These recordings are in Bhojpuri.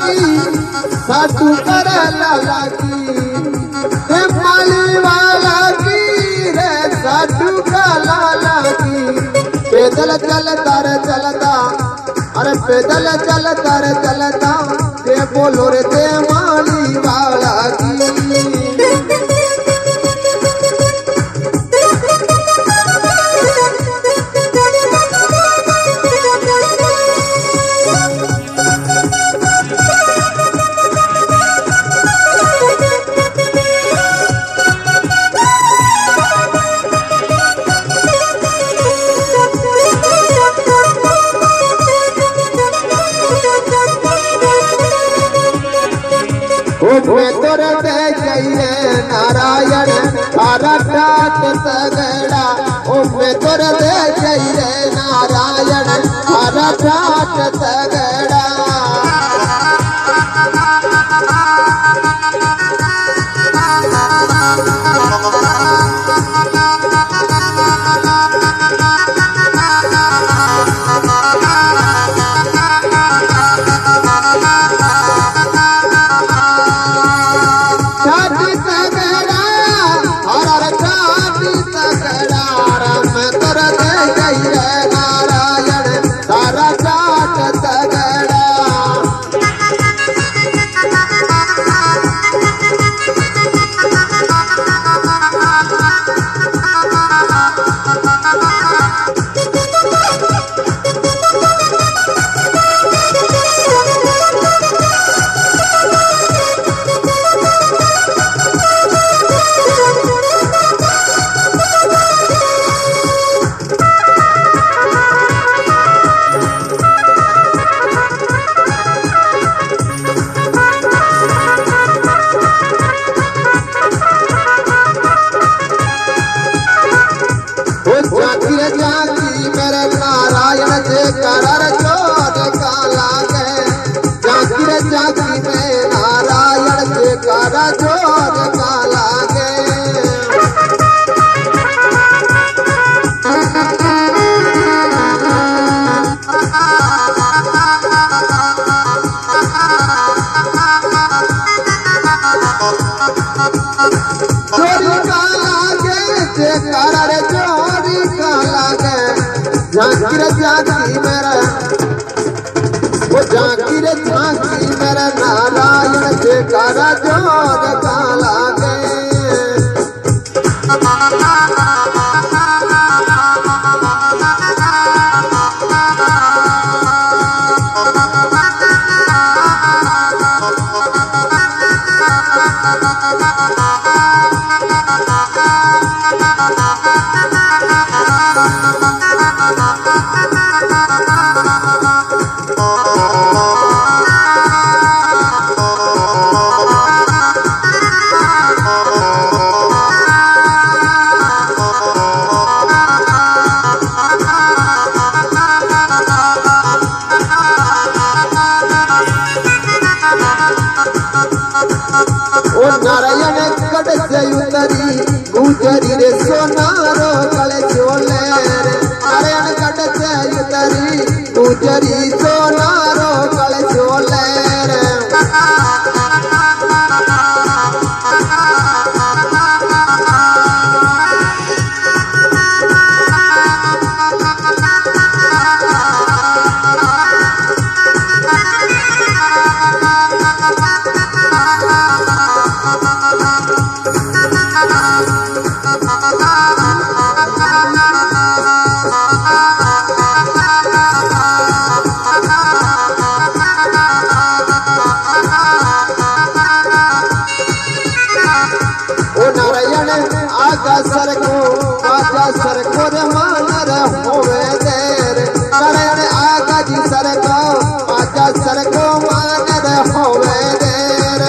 की साधु कर लाला की माली वाला की रे साधु का लाला की पैदल चलता रे चलता अरे पैदल चलता रे चलता ते बोलो रे ते माली वाला की मैं तोरे दे जइए नारायण आराटाट तगड़ा ओ मैं तोरे दे जइए नारायण आराटाट तगड़ा झांकी झांकी मेरा वो झांकी झांकी मेरा नारायण जयकारा जोर का लागे नारायण कट से उतरी गुजरी रे सोनारो कले चोले रे नारायण कट से उतरी गुजरी सोनारो कले चोले रे सर को रे मान होवे देर नारायण आगा जी सर को आजा सर को मान होवे देर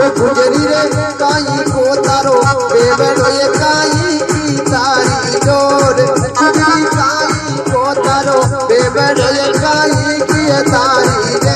ओ गुजरी रे काई को तारो बेबड़ो ये काई की तारी डोर गुजरी काई को तारो बेबड़ो ये काई की तारी रे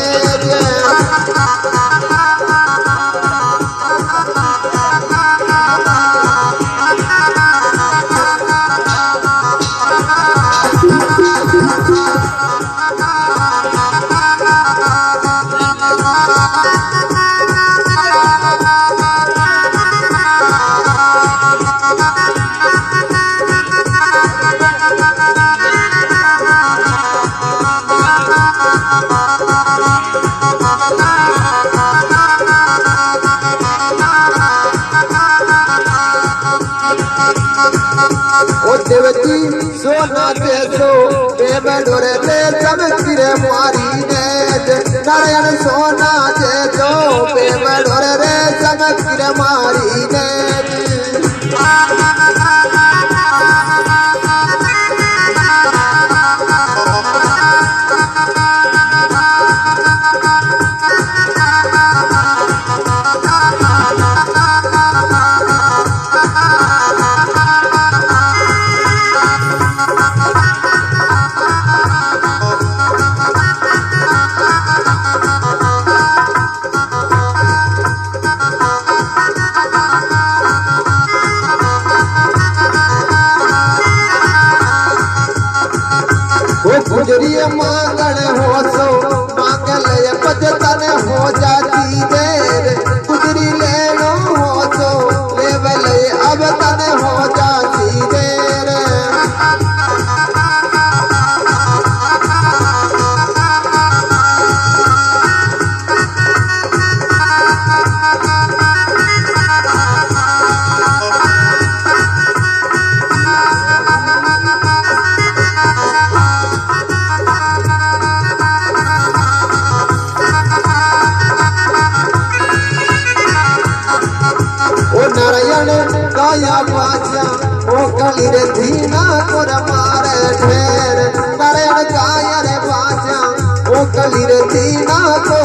देवती सोना देसो बेबड़ो रे चमकीरे मारी ने नारायण सोना देसो बेबड़ो रे चमकीरे मारी ने गुजरी मांगण हो सो मांगल पजतन हो जाती देर गुजरी लेनो हो सो लेवल अब तन हो जाती देर नारायण काया बाजा ओ कली रे धीना कोर मारे ढेर नारायण काया रे बाजा ओ कली रे धीना